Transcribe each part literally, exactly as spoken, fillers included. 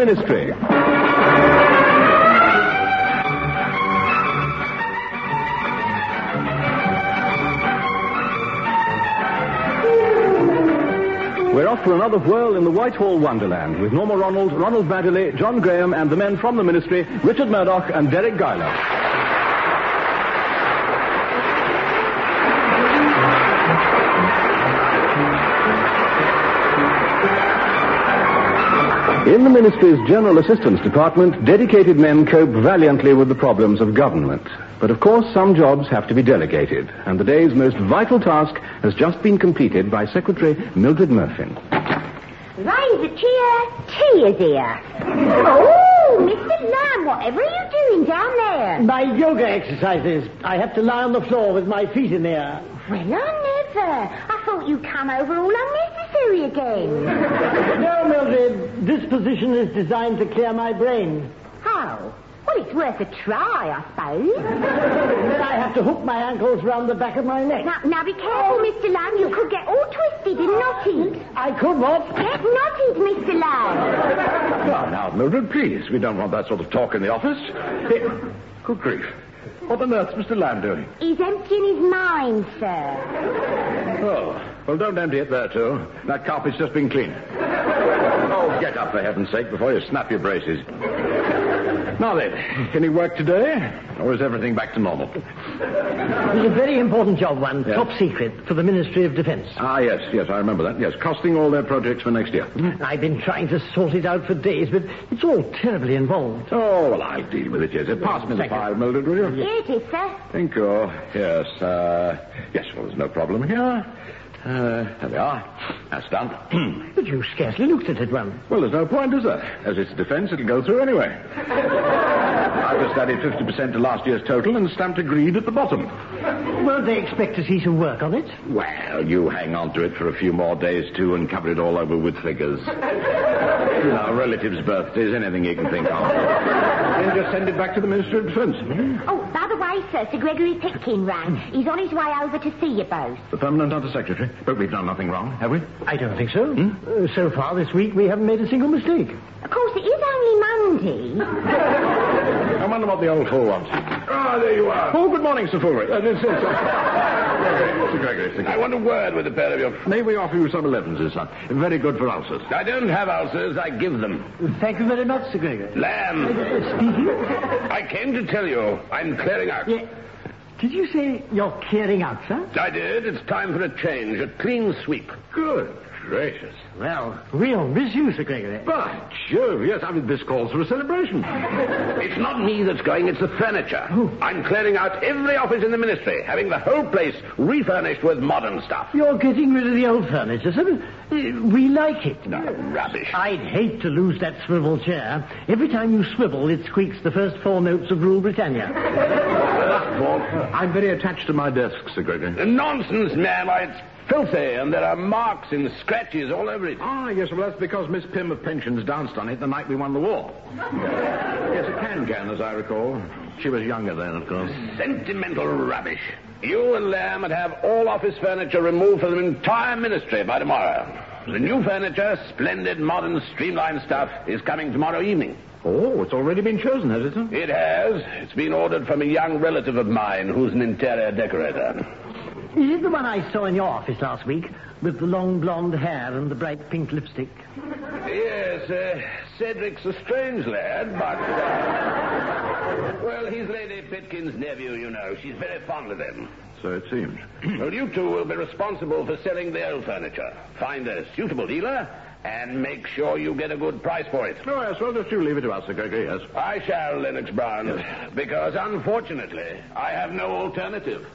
Ministry. We're off for another whirl in the Whitehall Wonderland with Norma Ronald, Ronald Baddeley, John Graham, and the men from the Ministry, Richard Murdoch and Derek Guyler. In the Ministry's General Assistance Department, dedicated men cope valiantly with the problems of government. But of course, some jobs have to be delegated, and the day's most vital task has just been completed by Secretary Mildred Murfin. Raise a cheer, tea is here. Oh, Mister Lamb, whatever are you doing down there? My yoga exercises. I have to lie on the floor with my feet in the air. Well, I never. I thought you'd come over all unnecessary again. No, Mildred, this position is designed to clear my brain. How? Well, it's worth a try, I suppose. Then I have to hook my ankles round the back of my neck. Now, now be careful, Mister Lamb. You could get all twisted and knotted. I could what? Get knotted, Mister Lamb. Now, now, Mildred, please. We don't want that sort of talk in the office. Here. Good grief. What on earth's Mister Lamb doing? He's emptying his mind, sir. Oh, well, don't empty it there, too. That carpet's just been cleaned. Oh, get up, for heaven's sake, before you snap your braces. Now then, any work today? Or is everything back to normal? It's a very important job, one. Yes. Top secret for the Ministry of Defence. Ah, yes, yes, I remember that. Yes, costing all their projects for next year. I've been trying to sort it out for days, but it's all terribly involved. Oh, well, I'll deal with it, yes. Pass me the Thank you. file, Mildred, will you? Here it is, sir. Thank you. Yes, uh... Yes, well, there's no problem here. Uh, there we are. That's done. But you scarcely looked at it, one. Well, there's no point, is there? As it's defence, it'll go through anyway. I've just added fifty percent to last year's total and stamped agreed at the bottom. Won't they expect to see some work on it? Well, you hang on to it for a few more days, too, and cover it all over with figures. You know, relatives' birthdays, anything you can think of. Then just send it back to the Ministry of Defence. Oh, by the way, sir, Sir Gregory Pitkin rang. He's on his way over to see you both. The Permanent Under-Secretary. But we've done nothing wrong, have we? I don't think so. Hmm? Uh, so far this week, we haven't made a single mistake. Of course, it is only Monday. I wonder what the old fool wants. Ah, there you are. Oh, good morning, Sir Fulry. Uh, this is... Uh, Sir Gregory, Sir Gregory. I want a word with a pair of your... May we offer you some elevenses, son? Very good for ulcers. I don't have ulcers, I give them. Thank you very much, Sir Gregory. Lamb. Uh, speaking? I came to tell you I'm clearing out. Yeah. Did you say you're clearing out, sir? I did. It's time for a change, a clean sweep. Good gracious. Well, we'll miss you, Sir Gregory. By Jove, yes, I mean, this calls for a celebration. It's not me that's going, it's the furniture. Oh. I'm clearing out every office in the ministry, having the whole place refurnished with modern stuff. You're getting rid of the old furniture, sir. Uh, We like it. No, rubbish. I'd hate to lose that swivel chair. Every time you swivel, it squeaks the first four notes of Rule Britannia. I'm very attached to my desk, Sir Gregory. Nonsense, man. Why, it's filthy, and there are marks and scratches all over it. Ah, yes, well, that's because Miss Pym of Pensions danced on it the night we won the war. Yes, a can-can, as I recall. She was younger then, of course. Sentimental rubbish. You and Lamb would have all office furniture removed from the entire ministry by tomorrow. The new furniture, splendid, modern, streamlined stuff, is coming tomorrow evening. Oh, it's already been chosen, has it, sir? It has. It's been ordered from a young relative of mine who's an interior decorator. Is it the one I saw in your office last week, with the long blonde hair and the bright pink lipstick? Yes, uh, Cedric's a strange lad, but... Uh, well, he's Lady Pitkin's nephew, you know. She's very fond of him. So it seems. Well, you two will be responsible for selling the old furniture. Find a suitable dealer and make sure you get a good price for it. Oh, yes, well, just you leave it to us, Sir Gregory, yes. I shall, Lennox Brown, yes. Because, unfortunately, I have no alternative.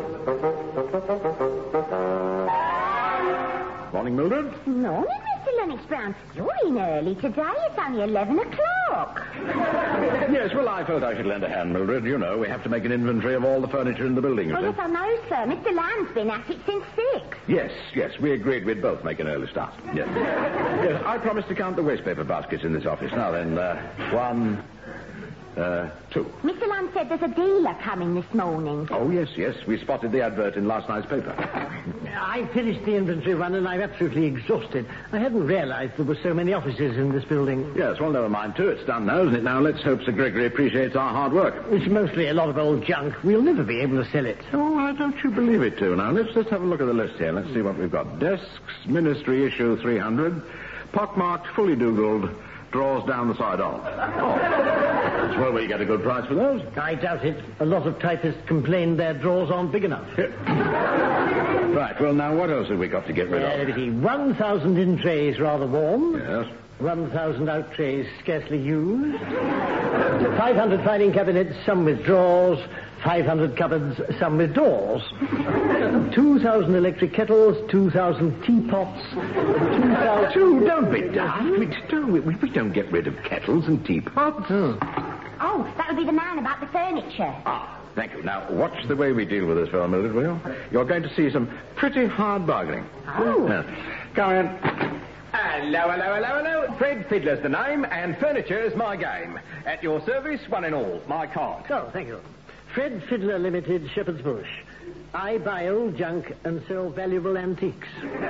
Morning, Mildred. Morning, Mister Lennox Brown. You're in early today. It's only eleven o'clock. Yes, well, I thought I should lend a hand, Mildred. You know, we have to make an inventory of all the furniture in the building. Well, yes, I know, sir. Mister Lamb's been at it since six. Yes, yes, we agreed we'd both make an early start. Yes. Yes, I promised to count the wastepaper baskets in this office. Now then, uh, one, Uh, two. Mister Lamb said there's a dealer coming this morning. Oh, yes, yes. We spotted the advert in last night's paper. I finished the inventory run and I'm absolutely exhausted. I hadn't realized there were so many offices in this building. Yes, well, never mind, too. It's done now, isn't it? Now, let's hope Sir Gregory appreciates our hard work. It's mostly a lot of old junk. We'll never be able to sell it. Oh, why don't you believe it, too? Now, let's just have a look at the list here. Let's see what we've got. Desks, Ministry issue three hundred, pockmarked, fully doogled, drawers down the side on. Oh, that's well where you get a good price for those. I doubt it. A lot of typists complain their drawers aren't big enough. Right, well, now, what else have we got to get rid Uh, of? let me see. one thousand in trays rather warm. Yes. one thousand out trays scarcely used. five hundred filing cabinets, some with drawers. five hundred cupboards, some with doors. two thousand electric kettles, two thousand teapots. two thousand... Two, don't be daft. We don't, we, we don't get rid of kettles and teapots. Oh. Oh, that would be the man about the furniture. Ah, thank you. Now, watch the way we deal with this fellow, Mildred, will you? You're going to see some pretty hard bargaining. Oh. Yes. Go in. Hello, hello, hello, hello. Fred Fiddler's the name, and furniture's my game. At your service, one and all. My card. Oh, thank you. Fred Fiddler Limited, Shepherd's Bush. I buy old junk and sell valuable antiques.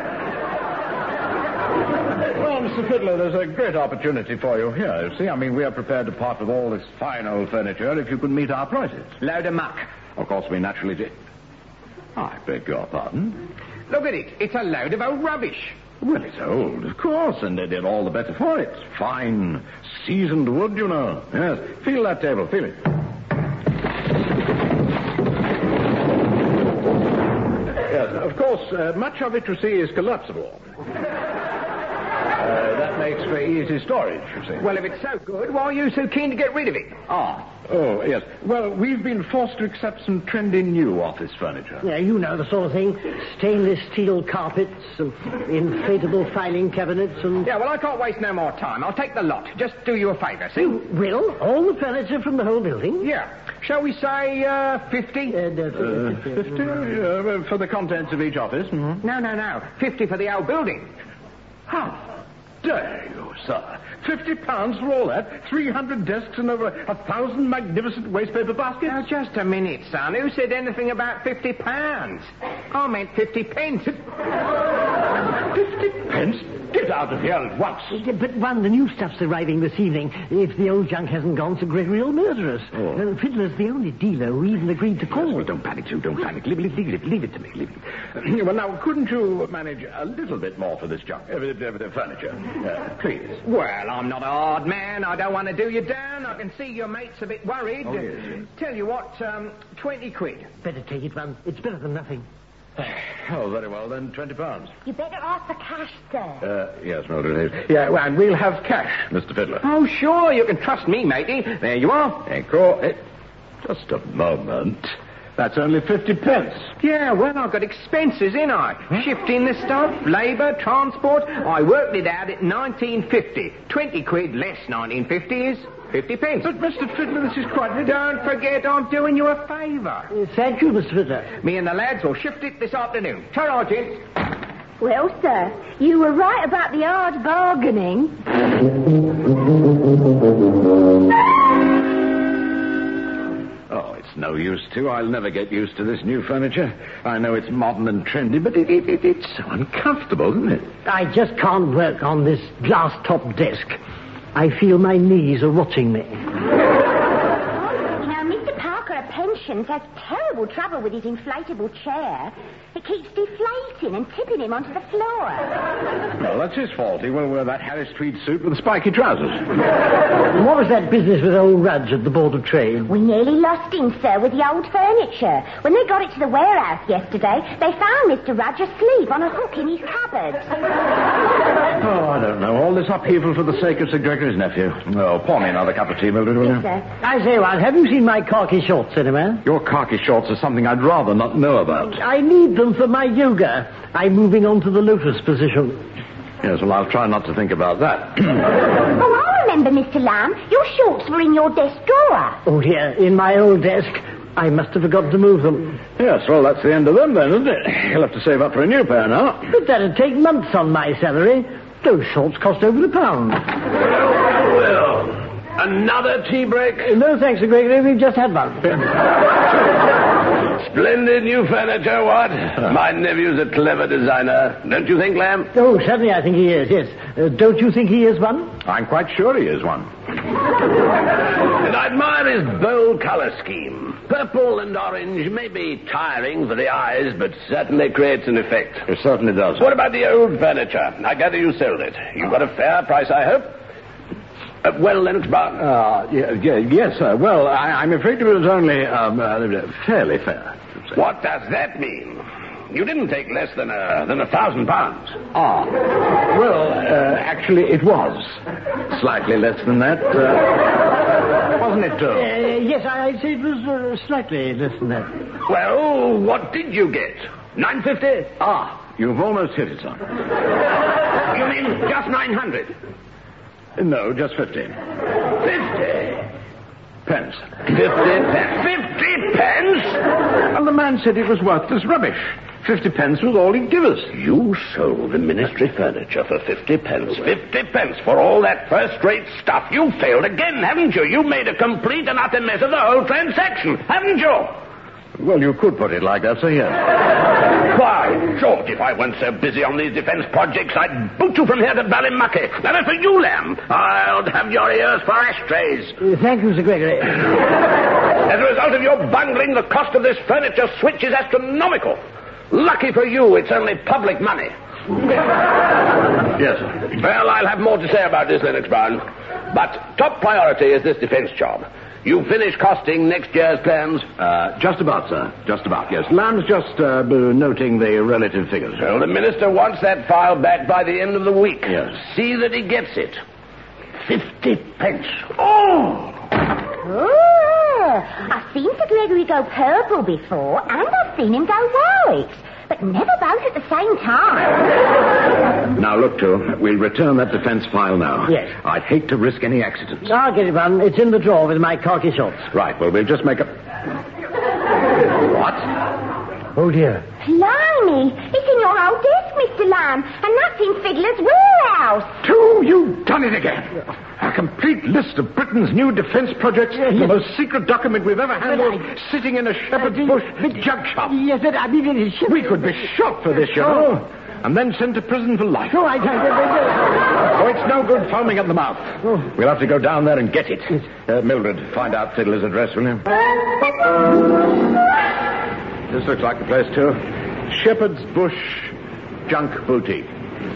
Well, Mister Fiddler, there's a great opportunity for you here, you see. I mean, we are prepared to part with all this fine old furniture if you can meet our prices. Load of muck. Of course, we naturally did. I beg your pardon. Look at it. It's a load of old rubbish. Well, it's old, of course, and they did all the better for it. Fine, seasoned wood, you know. Yes, feel that table, feel it. Yes, of course, uh, much of it, you see, is collapsible. Uh, that makes for easy storage, you see. Well, if it's so good, why are you so keen to get rid of it? Ah, oh, yes. Well, we've been forced to accept some trendy new office furniture. Yeah, you know the sort of thing. Stainless steel carpets and inflatable filing cabinets and... Yeah, well, I can't waste no more time. I'll take the lot. Just do you a favour, see? You will? All the furniture from the whole building? Yeah. Shall we say, uh, fifty? Uh, no, Uh, fifty uh, for the contents of each office. Mm-hmm. No, no, no. Fifty for the old building. How dare you, sir? Fifty pounds for all that? Three hundred desks and over a thousand magnificent wastepaper baskets? Now, just a minute, son. Who said anything about fifty pounds? I meant fifty pence. Fifty pence? Get out of here at once. Yeah, but, one, the new stuff's arriving this evening. If the old junk hasn't gone, Sir Gregory will murder us. Oh. Uh, Fiddler's the only dealer who even agreed to call. Well, don't panic, Sue. Don't panic. Leave, leave, leave, it, leave it to me. Leave it. Well, now, couldn't you manage a little bit more for this junk, uh, the, the, the furniture? Uh, please. Well, I'm not a hard man. I don't want to do you down. I can see your mate's a bit worried. Oh, yes, yes. Tell you what, um, twenty quid. Better take it, one. It's better than nothing. Oh, very well, then. Twenty pounds. You better ask for cash, sir. Uh, yes, Mildred. Yeah, well, and we'll have cash, Mister Fiddler. Oh, sure. You can trust me, matey. There you are. Thank you. Eh, just a moment. That's only fifty pence. Yeah, well, I've got expenses, ain't I? Shifting the stuff, labour, transport. I worked it out at nineteen fifty. Twenty quid less nineteen fifty is fifty pence. But, Mister Fiddler, this is quite ridiculous. Don't forget I'm doing you a favour. Uh, thank you, Mister Fiddler. Me and the lads will shift it this afternoon. Ta-ra, gents. Well, sir, you were right about the hard bargaining. Oh, it's no use, too. I'll never get used to this new furniture. I know it's modern and trendy, but it, it, it, it's so uncomfortable, isn't it? I just can't work on this glass-top desk. I feel my knees are watching me. Now, Mister Parker at Pensions has terrible trouble with his inflatable chair. It keeps deflating and tipping him onto the floor. Well, that's his fault. He won't wear that Harris tweed suit with the spiky trousers. What was that business with old Rudge at the Board of Trade? We nearly lost him, sir, with the old furniture. When they got it to the warehouse yesterday, they found Mister Rudge asleep on a hook in his cupboard. Oh, I don't know. All this upheaval for the sake of Sir Gregory's nephew. Oh, pour me another cup of tea, Mildred, will you? Yes, sir. I say, Wild, have you seen my khaki shorts anywhere? Your khaki shorts are something I'd rather not know about. I need them for my yoga. I'm moving on to the lotus position. Yes, well, I'll try not to think about that. Oh, I remember, Mister Lamb. Your shorts were in your desk drawer. Oh, dear, in my old desk. I must have forgotten to move them. Yes, well, that's the end of them then, isn't it? You'll have to save up for a new pair now. But that'd take months on my salary. Those shorts cost over a pound. Well, Another tea break? Uh, no, thanks, Sir Gregory. We've just had one. Splendid new furniture, what? My nephew's a clever designer. Don't you think, Lamb? Oh, certainly I think he is, yes. Uh, don't you think he is one? I'm quite sure he is one. And I admire his bold color scheme. Purple and orange may be tiring for the eyes, but certainly creates an effect. It certainly does. What about the old furniture? I gather you sold it. You got a fair price, I hope? Uh, well, Lennox Brown? Uh, yeah, yeah, yes, sir. Well, I, I'm afraid it was only um, uh, fairly fair. What does that mean? You didn't take less than a, than a thousand pounds. Ah. Well, uh, actually, it was slightly less than that. Uh, wasn't it, Joe? Uh, yes, I'd say it was uh, slightly less than that. Well, what did you get? nine fifty? Ah, you've almost hit it, son. You mean just nine hundred? No, just fifteen. Fifty? Pence. Fifty pence. Fifty pence? And the man said it was worthless rubbish. Fifty pence was all he'd give us. You sold the ministry furniture for fifty pence. Fifty pence for all that first-rate stuff. You failed again, haven't you? You made a complete and utter mess of the whole transaction, haven't you? Well, you could put it like that, sir, yes. Why, George, if I weren't so busy on these defense projects, I'd boot you from here to Ballymucky. And as for you, Lamb, I'll have your ears for ashtrays. Uh, thank you, Sir Gregory. As a result of your bungling, the cost of this furniture switch is astronomical. Lucky for you, it's only public money. Yes, sir. Well, I'll have more to say about this, Lennox Brown. But top priority is this defense job. You finished costing next year's plans? Uh, just about, sir. Just about, yes. Lamb's just uh, noting the relative figures. Well, the minister wants that file back by the end of the week. Yes. See that he gets it. Fifty pence. Oh! Oh, I've seen Sir Gregory go purple before, and I've seen him go white. But never both at the same time. Now, look, Joe, we'll return that defense file now. Yes. I'd hate to risk any accidents. I'll get it, one. It's in the drawer with my khaki shorts. Right, well, we'll just make a... What? Oh, dear. Blimey, it's in your old desk, Mister Lamb, and that's in Fiddler's warehouse. Two, you've done it again. A complete list of Britain's new defense projects, Yes. the most secret document we've ever handled, I- sitting in a shepherd's bush jug shop. Yes, but I mean, it's... We could be shot for this, you know, and then sent to prison for life. Oh, I can't... Oh, it's no good foaming at the mouth. We'll have to go down there and get it. Uh, Mildred, find out Fiddler's address, will you? This looks like the place, too. Shepherd's Bush Junk Boutique.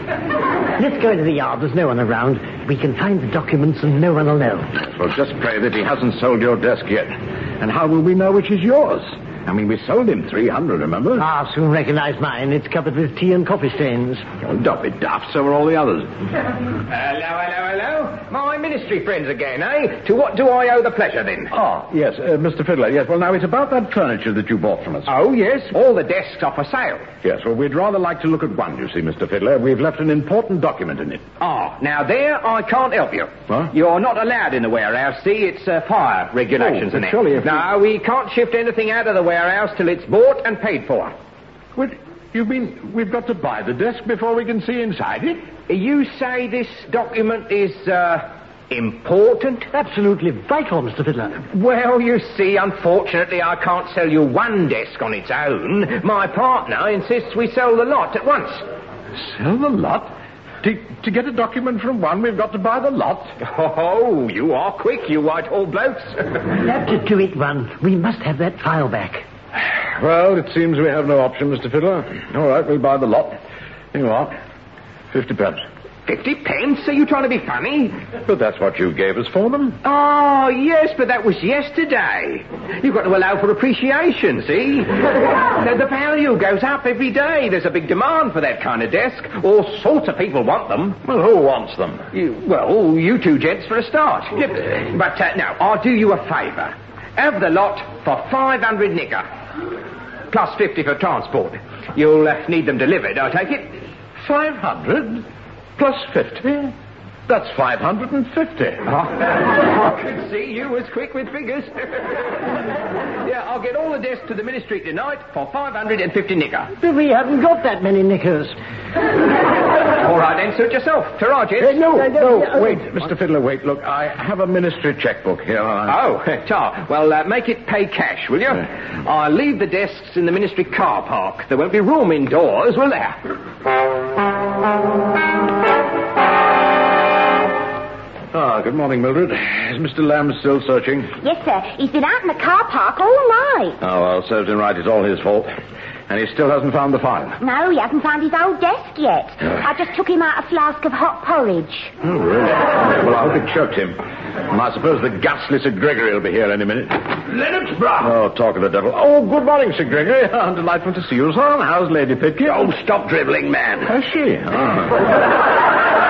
Let's go into the yard. There's no one around. We can find the documents and no one will know. Well, just pray that he hasn't sold your desk yet. And how will we know which is yours? I mean, we sold him three hundred, remember? I'll soon recognize mine. It's covered with tea and coffee stains. Oh, don't be daft, so are all the others. Hello, hello, hello. My ministry friends again, eh? To what do I owe the pleasure, then? Oh, yes, uh, Mister Fiddler, yes. Well, now, it's about that furniture that you bought from us. Oh, yes. All the desks are for sale. Yes, well, we'd rather like to look at one, you see, Mister Fiddler. We've left an important document in it. Ah, now there I can't help you. What? You're not allowed in the warehouse, see? It's uh, fire regulations Oh, and but that. surely if No, we can't shift anything out of the warehouse till it's bought and paid for. What? You mean we've got to buy the desk before we can see inside it? You say this document is, uh, important? Absolutely vital, Mister Fiddler. Well, you see, unfortunately, I can't sell you one desk on its own. My partner insists we sell the lot at once. Sell the lot? To, to get a document from one, we've got to buy the lot. Oh, you are quick, you Whitehall blokes. That's to it, one. We must have that file back. Well, it seems we have no option, Mister Fiddler. All right, we'll buy the lot. Here you are. Fifty pence. Fifty pence? Are you trying to be funny? But that's what you gave us for them. Oh, yes, but that was yesterday. You've got to allow for appreciation, see? the, the value goes up every day. There's a big demand for that kind of desk. All sorts of people want them. Well, who wants them? You, well, you two gents for a start. But uh, now, I'll do you a favour. Have the lot for five hundred nigger. Plus fifty for transport. You'll uh, need them delivered, I take it? Five hundred? Plus fifty? That's five hundred and fifty. Oh, I could see you was quick with figures. Yeah, I'll get all the desks to the ministry tonight for five hundred fifty nicker. But we haven't got that many knickers. All right, then, suit yourself. Ta-ra, gents. Uh, no, Uh, no, uh, wait, Mister Fiddler, wait. Look, I have a ministry checkbook here. I... Oh, ta. Well, uh, make it pay cash, will you? I'll leave the desks in the ministry car park. There won't be room indoors, will there? Ah, good morning, Mildred. Is Mister Lamb still searching? Yes, sir. He's been out in the car park all night. Oh, well, serves him right. It's all his fault. And he still hasn't found the file. No, he hasn't found his old desk yet. I just took him out a flask of hot porridge. Oh, really? Well, I hope it choked him. And I suppose the ghastly Sir Gregory will be here any minute. Lennox Brown. Oh, talk of the devil. Oh, good morning, Sir Gregory. Oh, delightful to see you, sir. How's Lady Pitkin? Oh, stop dribbling, man. Has she? Oh.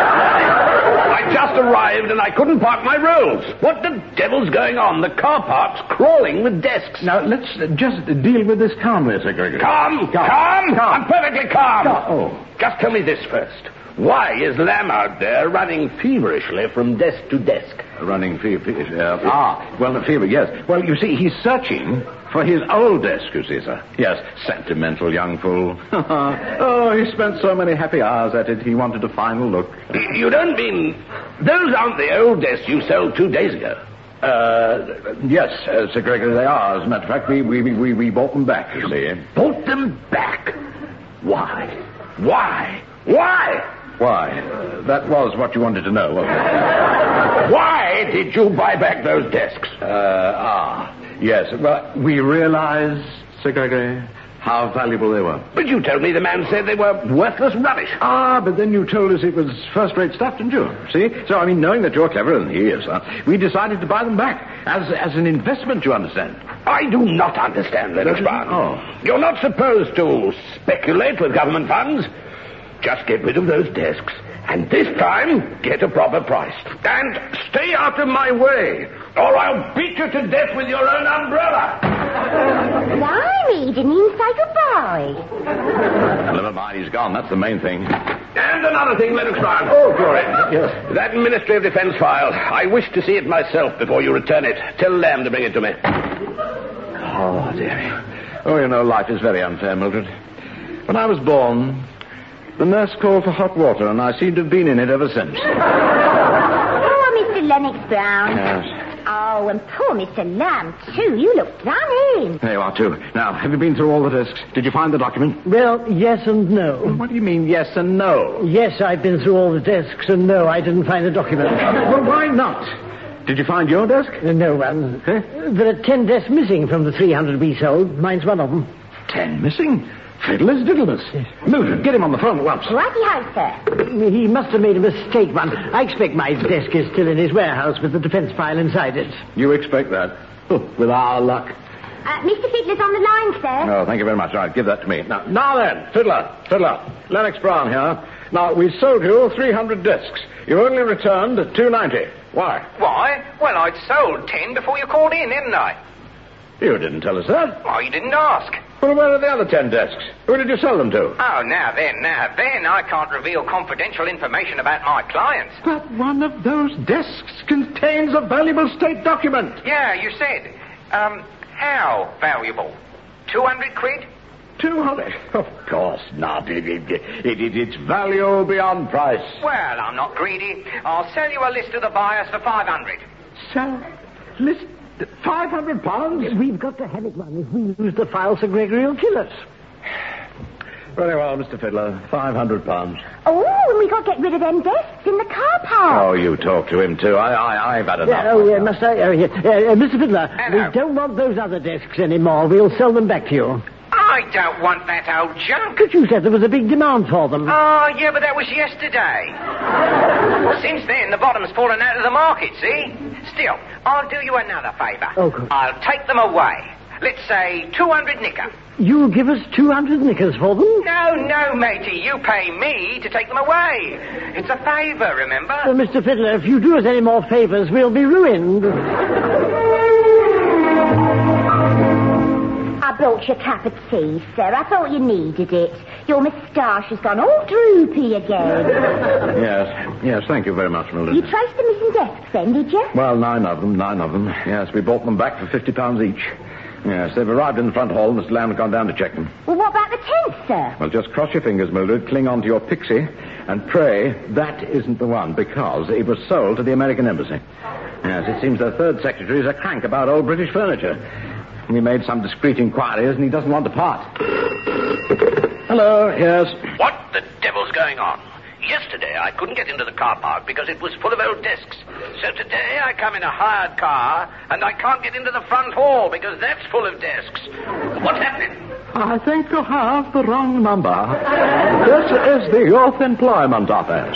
I just arrived and I couldn't park my rolls. What the devil's going on? The car park's crawling with desks. Now, let's uh, just deal with this calmly, Sir Gregory. Calm, calm, I'm perfectly calm. Oh. Just tell me this first. Why is Lamb out there running feverishly from desk to desk? Running fever. Uh, ah, well, the fever, yes. Well, you see, he's searching for his old desk, you see, sir. Yes, sentimental young fool. Oh, he spent so many happy hours at it, he wanted a final look. You don't mean... Those aren't the old desks you sold two days ago. Uh, yes, uh, Sir Gregory, they are. As a matter of fact, we, we, we, we bought them back, you see. Bought them back? Why? Why? Why? Why? Uh, that was what you wanted to know, wasn't it? Why did you buy back those desks? Uh, ah, yes. Well, we realized, Sir Gregory, how valuable they were. But you told me the man said they were worthless rubbish. Ah, but then you told us it was first-rate stuff, didn't you? See? So, I mean, knowing that you're cleverer than he is, uh, we decided to buy them back as as an investment, you understand. I do not understand, Lennox Brown. Oh. You're not supposed to speculate with government funds. Just get rid of those desks, and this time, get a proper price. And stay out of my way, or I'll beat you to death with your own umbrella. Blimey, didn't even say goodbye. Never mind, he's gone. That's the main thing. And another thing, Lennox Brown. Oh, glory. Yes. That Ministry of Defence file. I wish to see it myself before you return it. Tell Lamb to bring it to me. Oh, dear. Oh, you know, life is very unfair, Mildred. When I was born, the nurse called for hot water, and I seem to have been in it ever since. Oh, Mister Lennox Brown. Yes. Oh, and poor Mister Lamb, too. You look done in. There you are, too. Now, have you been through all the discs? Did you find the document? Well, yes and no. What do you mean, yes and no? Yes, I've been through all the desks, and no, I didn't find the document. Well, why not? Did you find your desk? Uh, no one. Huh? There are ten desks missing from the three hundred we sold. Mine's one of them. Ten missing? Fiddler's diddlers. Mildred, get him on the phone at once. Righty-ho, sir. He must have made a mistake, one. I expect my desk is still in his warehouse with the defence file inside it. You expect that? Oh, with our luck. Uh, Mister Fiddler's on the line, sir. Oh, thank you very much. All right, give that to me. Now, now then, Fiddler, Fiddler, Lennox Brown here. Now, we sold you three hundred discs. You only returned two ninety. Why? Why? Well, I'd sold ten before you called in, hadn't I? You didn't tell us that. Oh, you didn't ask. Well, where are the other ten desks? Who did you sell them to? Oh, now then, now then, I can't reveal confidential information about my clients. But one of those desks contains a valuable state document. Yeah, you said. Um, how valuable? Two hundred quid? Two hundred? Of course not. It, it, it, it, it's value beyond price. Well, I'm not greedy. I'll sell you a list of the buyers for five hundred. Sell? List? Five hundred pounds? We've got to have it, one. If we lose the file, Sir Gregory will kill us. Very well, Mister Fiddler. Five hundred pounds. Oh, and we got to get rid of them desks in the car park. Oh, you talk to him, too. I, I, I've had enough. Yeah, oh, yeah, must I? Oh, yeah. Uh, uh, Mister Fiddler, Hello. we don't want those other desks anymore. We'll sell them back to you. I don't want that old junk. But you said there was a big demand for them. Oh, yeah, but that was yesterday. Since then, the bottom's fallen out of the market, see? Still, I'll do you another favour. Oh, good. I'll take them away. Let's say two hundred nicker. You'll give us two hundred knickers for them? No, no, matey. You pay me to take them away. It's a favour, remember? Well, Mister Fiddler, if you do us any more favours, we'll be ruined. I brought you a cup of tea, sir. I thought you needed it. Your moustache has gone all droopy again. Yes, yes, thank you very much, Mildred. You traced the missing desks then, did you? Well, nine of them, nine of them. Yes, we bought them back for fifty pounds each. Yes, they've arrived in the front hall. Mister Lamb's gone down to check them. Well, what about the tent, sir? Well, just cross your fingers, Mildred, cling on to your pixie, and pray that isn't the one, because it was sold to the American Embassy. Yes, it seems the third secretary is a crank about old British furniture. We made some discreet inquiries, and he doesn't want to part. Hello, yes. What the devil's going on? Yesterday, I couldn't get into the car park because it was full of old desks. So today, I come in a hired car, and I can't get into the front hall because that's full of desks. What's happening? I think you have the wrong number. This is the Youth Employment Office.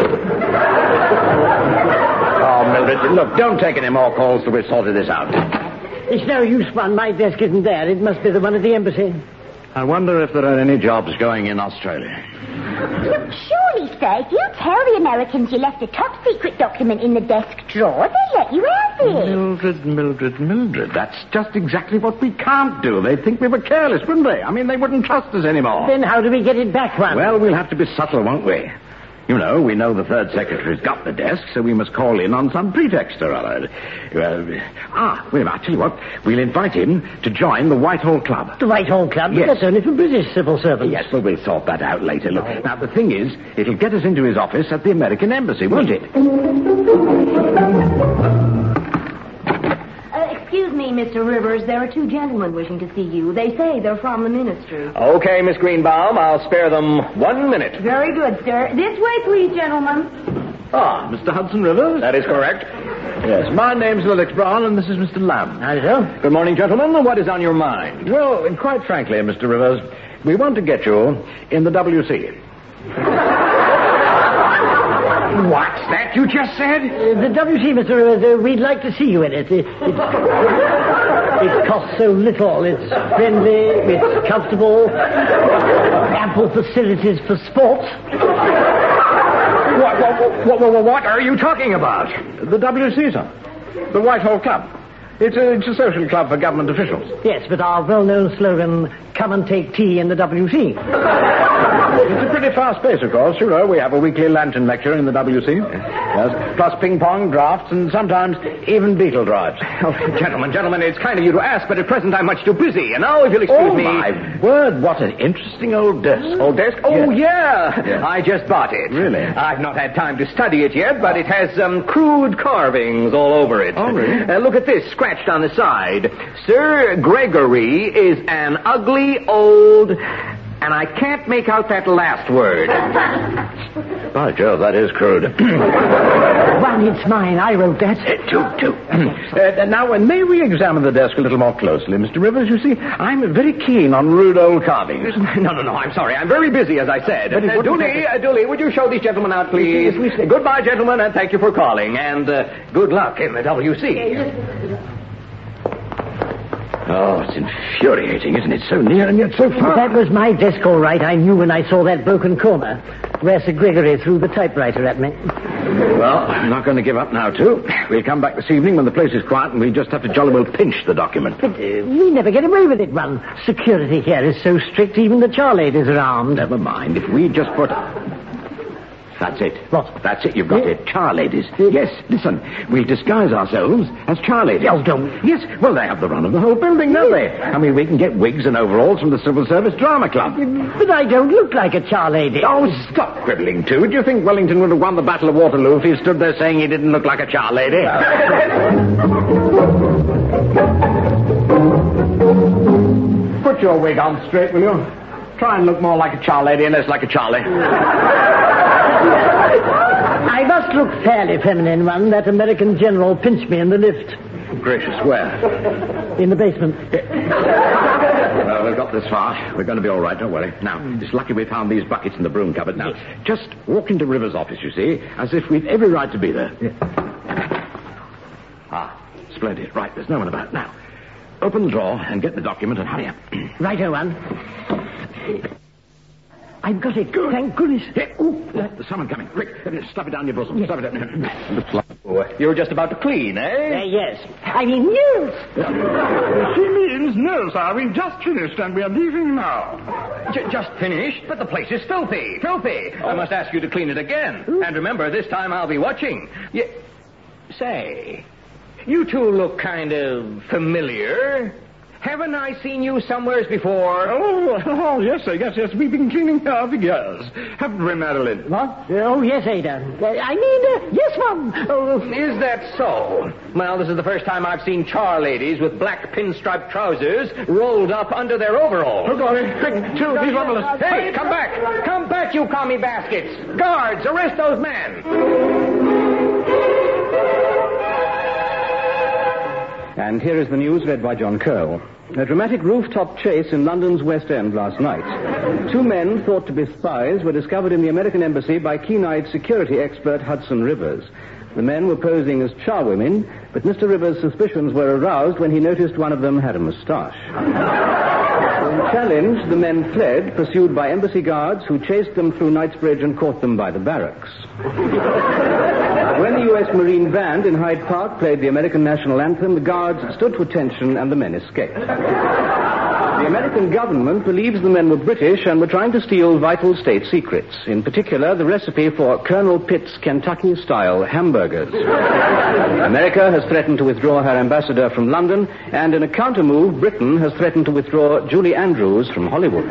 Oh, Mildred, look, don't take any more calls till we've sorted this out. It's no use, one. My desk isn't there. It must be the one at the embassy. I wonder if there are any jobs going in Australia. Look, surely, sir, if you tell the Americans you left a top-secret document in the desk drawer, they'll let you have it. Mildred, Mildred, Mildred, that's just exactly what we can't do. They'd think we were careless, wouldn't they? I mean, they wouldn't trust us anymore. Then how do we get it back, one? Well, we'll have to be subtle, won't we? You know, we know the third secretary's got the desk, so we must call in on some pretext or other. Uh, ah, wait a minute, I'll tell you what. We'll invite him to join the Whitehall Club. The Whitehall Club? Yes. That's only for British civil servants. Yes, well, we'll sort that out later. Look, now, the thing is, it'll get us into his office at the American Embassy, won't it? Uh, excuse me, Mister Rivers. There are two gentlemen wishing to see you. They say they're from the ministry. Okay, Miss Greenbaum, I'll spare them one minute. Very good, sir. This way, please, gentlemen. Ah, Mister Hudson Rivers? That is correct. Yes, my name's Lennox Brown, and this is Mister Lamb. How so? Good morning, gentlemen. What is on your mind? Well, quite frankly, Mister Rivers, we want to get you in the W C. What's that you just said? Uh, the W C, Mister Rivers, uh, we'd like to see you in it. It, it. It costs so little. It's friendly, it's comfortable, ample facilities for sport. What, what, what, what are you talking about? The W C, sir. The Whitehall Club. It's a, it's a social club for government officials. Yes, but our well-known slogan, come and take tea in the W C. It's a pretty fast pace, of course. You know, we have a weekly lantern lecture in the W C. Yes, plus ping-pong, drafts, and sometimes even beetle drives. Oh, gentlemen, gentlemen, it's kind of you to ask, but at present I'm much too busy. You know, if you'll excuse Oh, me... my word, what an interesting old desk. Old desk? Oh, Yes. yeah. Yes. I just bought it. Really? I've not had time to study it yet, but it has um, crude carvings all over it. Oh, really? Uh, look at this, scratched on the side. Sir Gregory is an ugly old... And I can't make out that last word. By Jove, that is crude. One, it's mine. I wrote that. Uh, two, two. Uh, now, uh, may we examine the desk a little more closely, Mister Rivers? You see, I'm very keen on rude old carvings. No, no, no, I'm sorry. I'm very busy, as I said. But it Uh, wouldn't Dooley, have uh, Dooley, would you show these gentlemen out, please? Yes, we say- Goodbye, gentlemen, and thank you for calling. And uh, good luck in the W C. Oh, it's infuriating, isn't it? So near and yet so far. That was my desk, all right. I knew when I saw that broken corner where Sir Gregory threw the typewriter at me. Well, I'm not going to give up now, too. We'll come back this evening when the place is quiet and we just have to jolly well pinch the document. But uh, we never get away with it, one. Security here is so strict, even the char ladies are armed. Never mind. If we just put... That's it. What? That's it. You've got Yeah. it. Char ladies. Yes, listen. We'll disguise ourselves as char ladies. Oh, don't. Yes, well, they have the run of the whole building, don't they? I mean, we can get wigs and overalls from the Civil Service Drama Club. But I don't look like a char lady. Oh, stop quibbling, too. Do you think Wellington would have won the Battle of Waterloo if he stood there saying he didn't look like a char lady? Put your wig on straight, will you? Try and look more like a char lady and less like a Charlie. I must look fairly feminine, one. That American general pinched me in the lift. Gracious, where? In the basement. Well, we've got this far. We're going to be all right, don't worry. Now, it's lucky we found these buckets in the broom cupboard. Now, just walk into Rivers' office, you see, as if we'd every right to be there. Ah, splendid. Right, there's no one about. Now, open the drawer and get the document and hurry up. Righto, one. I've got it. Good. Thank goodness. Here. Ooh, there's someone coming. Rick, stuff it down your bosom. Stuff it down. Looks like... You were just about to clean, eh? Uh, yes. I mean, news. She means, no, sir, we've just finished and we're leaving now. J- just finished? But the place is filthy. Filthy. I must ask you to clean it again. And remember, this time I'll be watching. Y- Say, you two look kind of familiar. Haven't I seen you somewheres before? Oh, oh, yes, sir. Yes, yes. We've been cleaning here for years. Haven't we, Madeline? What? Oh, yes, Ada. Uh, I mean, uh, yes, Mum. Oh. Is that so? Well, this is the first time I've seen char ladies with black pinstripe trousers rolled up under their overalls. Oh, golly. Quick, two, these marvelous. Hey, come back. Come back, you commie baskets. Guards, arrest those men. And here is the news read by John Curl. A dramatic rooftop chase in London's West End last night. Two men thought to be spies were discovered in the American embassy by keen-eyed security expert Hudson Rivers. The men were posing as charwomen, but Mister Rivers' suspicions were aroused when he noticed one of them had a moustache. When challenged, the men fled, pursued by embassy guards who chased them through Knightsbridge and caught them by the barracks. When the U S Marine Band in Hyde Park played the American national anthem, the guards stood to attention and the men escaped. The American government believes the men were British and were trying to steal vital state secrets. In particular, the recipe for Colonel Pitt's Kentucky-style hamburgers. America has threatened to withdraw her ambassador from London, and in a counter-move, Britain has threatened to withdraw Julie Andrews from Hollywood.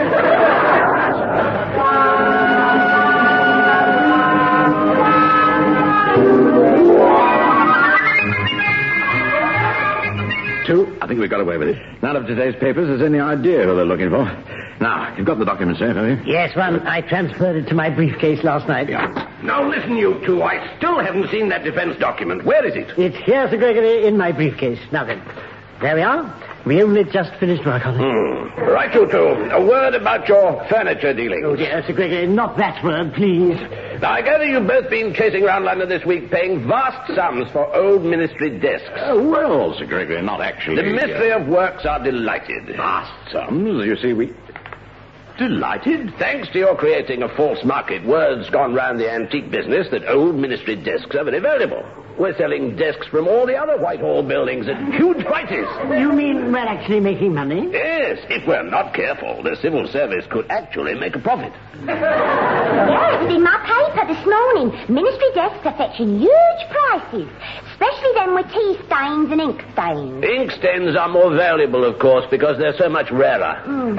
Two, I think we got away with it. None of today's papers has any idea who they're looking for. Now, you've got the document safe, have you? Yes, Mum. I transferred it to my briefcase last night. Yeah. Now, listen, you two. I still haven't seen that defense document. Where is it? It's here, Sir Gregory, in my briefcase. Now then, there we are. We only just finished work on it. Hmm. Right, you two. A word about your furniture dealings. Oh, dear, Sir Gregory, not that word, please. Now, I gather you've both been chasing around London this week paying vast sums for old ministry desks. Oh, well, Sir Gregory, not actually. The Ministry of Works are delighted. Vast sums, you see, we... Delighted? Thanks to your creating a false market, word's gone round the antique business that old ministry desks are very valuable. We're selling desks from all the other Whitehall buildings at huge prices. You mean we're actually making money? Yes, if we're not careful, the civil service could actually make a profit. Yeah, it was in my paper this morning. Ministry desks are fetching huge prices, especially them with tea stains and ink stains. Ink stains are more valuable, of course, because they're so much rarer. Mm.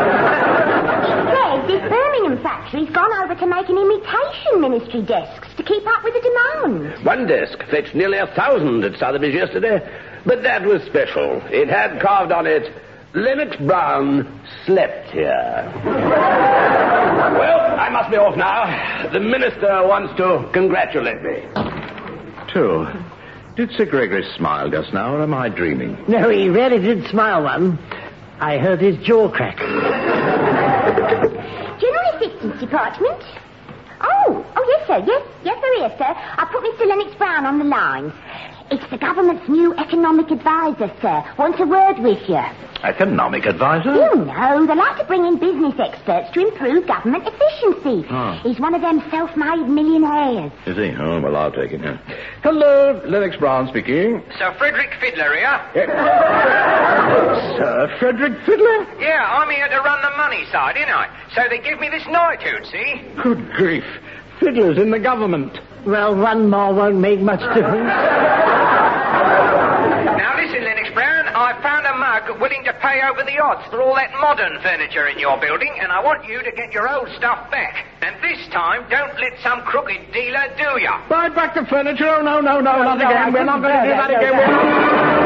Yes, this Birmingham factory's gone over to making imitation ministry desks to keep up with the demand. One desk fetched nearly a thousand at Sotheby's yesterday, but that was special. It had carved on it, Lennox Brown slept here. Well, I must be off now. The minister wants to congratulate me. Two. Did Sir Gregory smile just now, or am I dreaming? No, he really did smile, one. I heard his jaw crack. General Assistance Department? Oh, oh, yes, sir. Yes, yes, there is, sir. I put Mister Lennox Brown on the line. It's the government's new economic advisor, sir. Wants a word with you. Economic advisor? You know, they like to bring in business experts to improve government efficiency. Oh. He's one of them self-made millionaires. Is he? Oh, well, I'll take it, yeah. Hello, Lennox Brown speaking. Sir Frederick Fiddler here. Sir Frederick Fiddler? Yeah, I'm here to run the money side, ain't I? So they give me this knighthood, see? Good grief. Fiddler's in the government. Well, one more won't make much difference. Now listen, Lennox Brown, I found a mug willing to pay over the odds for all that modern furniture in your building, and I want you to get your old stuff back. And this time, don't let some crooked dealer do ya. Buy back the furniture? Oh, no, no, no, No, not no, again. I We're not couldn't going to do bear that that, again. no, We're not...